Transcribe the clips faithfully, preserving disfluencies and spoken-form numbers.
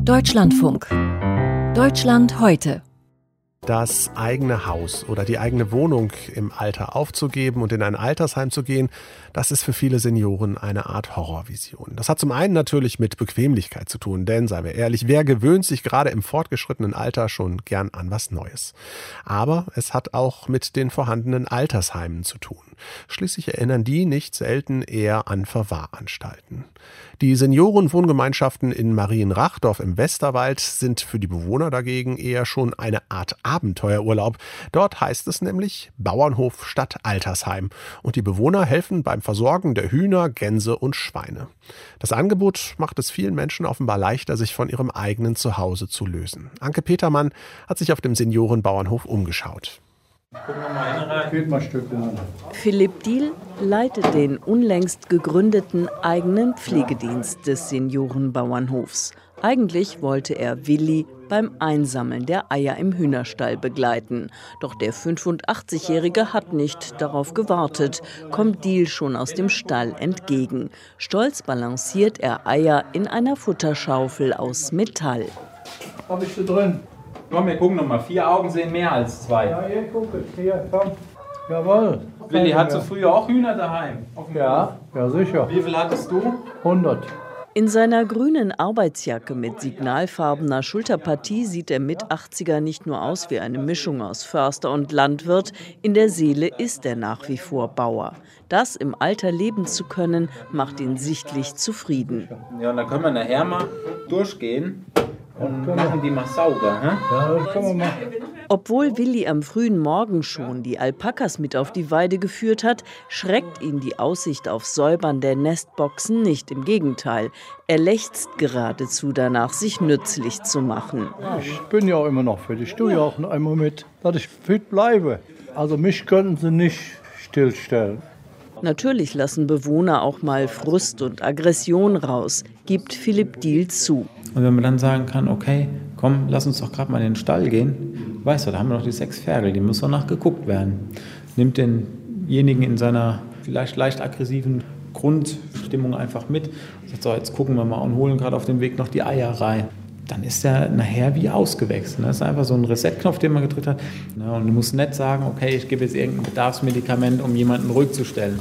Deutschlandfunk. Deutschland heute. Das eigene Haus oder die eigene Wohnung im Alter aufzugeben und in ein Altersheim zu gehen, das ist für viele Senioren eine Art Horrorvision. Das hat zum einen natürlich mit Bequemlichkeit zu tun, denn, seien wir ehrlich, wer gewöhnt sich gerade im fortgeschrittenen Alter schon gern an was Neues? Aber es hat auch mit den vorhandenen Altersheimen zu tun. Schließlich erinnern die nicht selten eher an Verwahranstalten. Die Seniorenwohngemeinschaften in Marienrachdorf im Westerwald sind für die Bewohner dagegen eher schon eine Art Abenteuerurlaub. Dort heißt es nämlich Bauernhof statt Altersheim. Und die Bewohner helfen beim Versorgen der Hühner, Gänse und Schweine. Das Angebot macht es vielen Menschen offenbar leichter, sich von ihrem eigenen Zuhause zu lösen. Anke Petermann hat sich auf dem Seniorenbauernhof umgeschaut. Gucken wir mal rein. Geht mal ein Stück rein. Philipp Diehl leitet den unlängst gegründeten eigenen Pflegedienst des Seniorenbauernhofs. Eigentlich wollte er Willi beim Einsammeln der Eier im Hühnerstall begleiten. Doch der fünfundachtzigjährige hat nicht darauf gewartet, kommt Diehl schon aus dem Stall entgegen. Stolz balanciert er Eier in einer Futterschaufel aus Metall. Hab ich sie drin? Komm, wir gucken nochmal. Vier Augen sehen mehr als zwei. Ja, ihr guckt. Hier, komm. Jawohl. Willi, hattest du früher auch Hühner daheim? Ja, ja sicher. Wie viel hattest du? hundert. In seiner grünen Arbeitsjacke mit signalfarbener Schulterpartie sieht der Mit-achtziger nicht nur aus wie eine Mischung aus Förster und Landwirt. In der Seele ist er nach wie vor Bauer. Das im Alter leben zu können, macht ihn sichtlich zufrieden. Ja, und dann können wir nachher mal durchgehen und machen die mal sauber. Hä? Ja, das können wir machen. Obwohl Willi am frühen Morgen schon die Alpakas mit auf die Weide geführt hat, schreckt ihn die Aussicht auf Säubern der Nestboxen nicht. Im Gegenteil, er lechzt geradezu danach, sich nützlich zu machen. Ich bin ja auch immer noch fit. Ich tue ja auch noch einmal mit, dass ich fit bleibe. Also mich könnten sie nicht stillstellen. Natürlich lassen Bewohner auch mal Frust und Aggression raus, gibt Philipp Diehl zu. Und wenn man dann sagen kann, okay, komm, lass uns doch gerade mal in den Stall gehen, weißt du, da haben wir noch die sechs Pferde, die müssen noch nachgeguckt werden. Nimmt denjenigen in seiner vielleicht leicht aggressiven Grundstimmung einfach mit und sagt so, jetzt gucken wir mal und holen gerade auf dem Weg noch die Eier rein. Dann ist er nachher wie ausgewechselt. Das ist einfach so ein Reset-Knopf, den man gedrückt hat. Und du musst nicht sagen, okay, ich gebe jetzt irgendein Bedarfsmedikament, um jemanden ruhig zu stellen.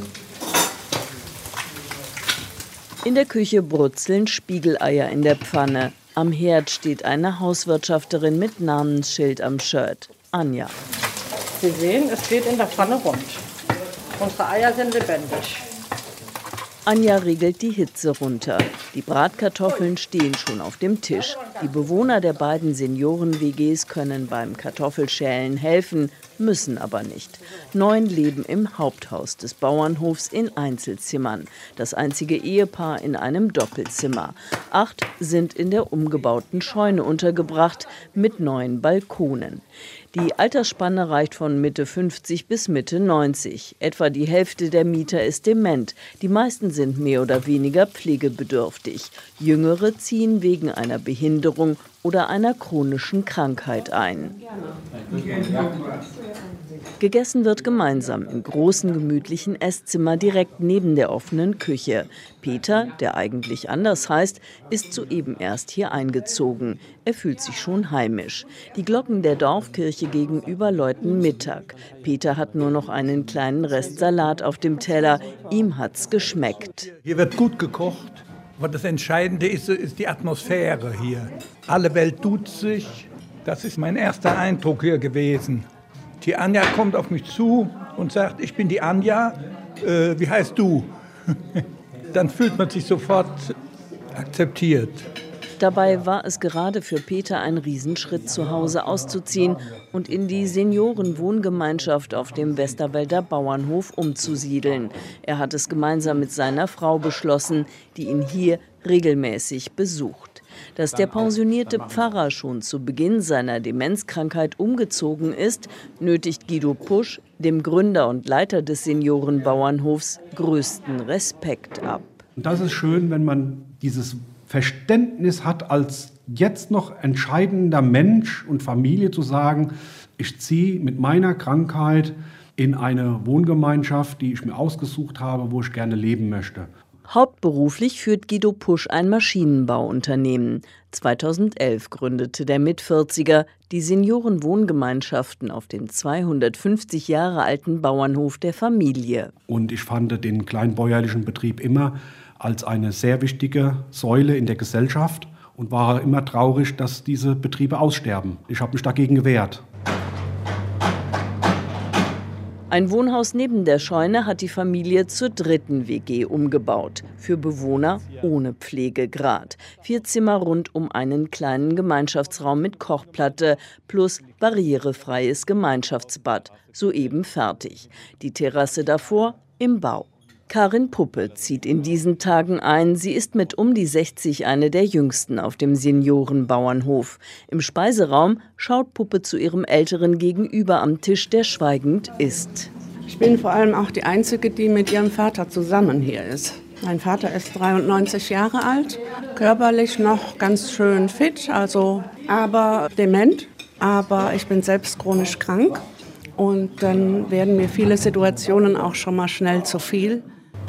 In der Küche brutzeln Spiegeleier in der Pfanne. Am Herd steht eine Hauswirtschafterin mit Namensschild am Shirt. Anja. Sie sehen, es geht in der Pfanne rund. Unsere Eier sind lebendig. Anja regelt die Hitze runter. Die Bratkartoffeln stehen schon auf dem Tisch. Die Bewohner der beiden Senioren-W Gs können beim Kartoffelschälen helfen, müssen aber nicht. Neun leben im Haupthaus des Bauernhofs in Einzelzimmern. Das einzige Ehepaar in einem Doppelzimmer. Acht sind in der umgebauten Scheune untergebracht mit neun Balkonen. Die Altersspanne reicht von Mitte fünfzig bis Mitte neunzig. Etwa die Hälfte der Mieter ist dement. Die meisten sind mehr oder weniger pflegebedürftig. Jüngere ziehen wegen einer Behinderung oder einer chronischen Krankheit ein. Gegessen wird gemeinsam im großen, gemütlichen Esszimmer direkt neben der offenen Küche. Peter, der eigentlich anders heißt, ist soeben erst hier eingezogen. Er fühlt sich schon heimisch. Die Glocken der Dorfkirche gegenüber läuten Mittag. Peter hat nur noch einen kleinen Rest Salat auf dem Teller. Ihm hat's geschmeckt. Hier wird gut gekocht. Aber das Entscheidende ist, ist die Atmosphäre hier. Alle Welt tut sich. Das ist mein erster Eindruck hier gewesen. Die Anja kommt auf mich zu und sagt, ich bin die Anja, äh, wie heißt du? Dann fühlt man sich sofort akzeptiert. Dabei war es gerade für Peter ein Riesenschritt, zu Hause auszuziehen und in die Seniorenwohngemeinschaft auf dem Westerwälder Bauernhof umzusiedeln. Er hat es gemeinsam mit seiner Frau beschlossen, die ihn hier regelmäßig besucht. Dass der pensionierte Pfarrer schon zu Beginn seiner Demenzkrankheit umgezogen ist, nötigt Guido Pusch, dem Gründer und Leiter des Seniorenbauernhofs, größten Respekt ab. Und das ist schön, wenn man dieses Verständnis hat, als jetzt noch entscheidender Mensch und Familie zu sagen, ich ziehe mit meiner Krankheit in eine Wohngemeinschaft, die ich mir ausgesucht habe, wo ich gerne leben möchte. Hauptberuflich führt Guido Pusch ein Maschinenbauunternehmen. zweitausendelf gründete der Mitvierziger die Seniorenwohngemeinschaften auf dem zweihundertfünfzig Jahre alten Bauernhof der Familie. Und ich fand den kleinbäuerlichen Betrieb immer als eine sehr wichtige Säule in der Gesellschaft und war immer traurig, dass diese Betriebe aussterben. Ich habe mich dagegen gewehrt. Ein Wohnhaus neben der Scheune hat die Familie zur dritten W G umgebaut. Für Bewohner ohne Pflegegrad. Vier Zimmer rund um einen kleinen Gemeinschaftsraum mit Kochplatte plus barrierefreies Gemeinschaftsbad. Soeben fertig. Die Terrasse davor im Bau. Karin Puppe zieht in diesen Tagen ein. Sie ist mit um die sechzig eine der jüngsten auf dem Seniorenbauernhof. Im Speiseraum schaut Puppe zu ihrem älteren Gegenüber am Tisch, der schweigend isst. Ich bin vor allem auch die Einzige, die mit ihrem Vater zusammen hier ist. Mein Vater ist dreiundneunzig Jahre alt, körperlich noch ganz schön fit, also aber dement. Aber ich bin selbst chronisch krank und dann werden mir viele Situationen auch schon mal schnell zu viel.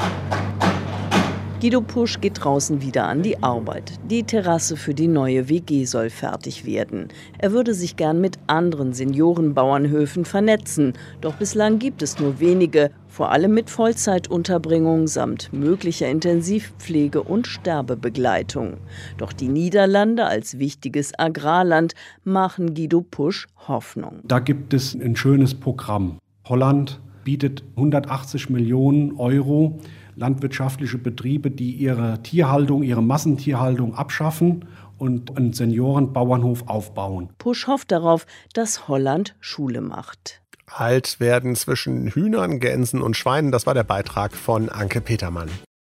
Guido Pusch geht draußen wieder an die Arbeit. Die Terrasse für die neue W G soll fertig werden. Er würde sich gern mit anderen Seniorenbauernhöfen vernetzen. Doch bislang gibt es nur wenige, vor allem mit Vollzeitunterbringung samt möglicher Intensivpflege und Sterbebegleitung. Doch die Niederlande als wichtiges Agrarland machen Guido Pusch Hoffnung. Da gibt es ein schönes Programm. Holland bietet hundertachtzig Millionen Euro landwirtschaftliche Betriebe, die ihre Tierhaltung, ihre Massentierhaltung abschaffen und einen Seniorenbauernhof aufbauen. Pusch hofft darauf, dass Holland Schule macht. Alt werden zwischen Hühnern, Gänsen und Schweinen, das war der Beitrag von Anke Petermann.